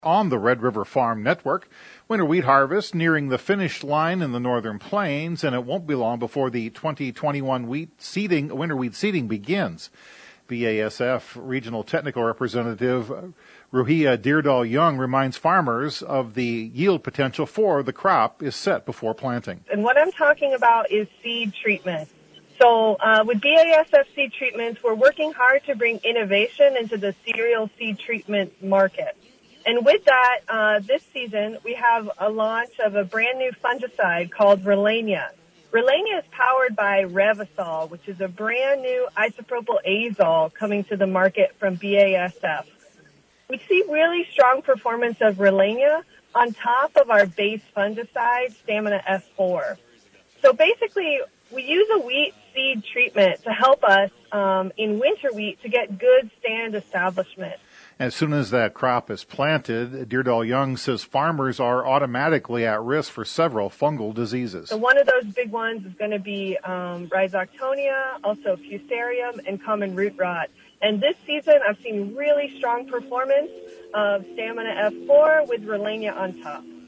On the Red River Farm Network. Winter wheat harvest nearing the finish line in the northern plains, and it won't be long before the 2021 winter wheat seeding begins. BASF Regional Technical Representative Ruhia Deirdall-Young reminds farmers of the yield potential for the crop is set before planting. And what I'm talking about is seed treatment. So with BASF seed treatments, we're working hard to bring innovation into the cereal seed treatment market. And with that, this season, we have a launch of a brand new fungicide called Rellenia. Rellenia is powered by Revysol, which is a brand new isopropyl azole coming to the market from BASF. We see really strong performance of Rellenia on top of our base fungicide, Stamina F4. So basically, we use a wheat seed treatment to help us in winter wheat to get good stand establishment. As soon as that crop is planted, Deirdall-Young says farmers are automatically at risk for several fungal diseases. So one of those big ones is going to be Rhizoctonia, also Fusarium, and common root rot. And this season, I've seen really strong performance of Stamina F4 with Rellenia on top.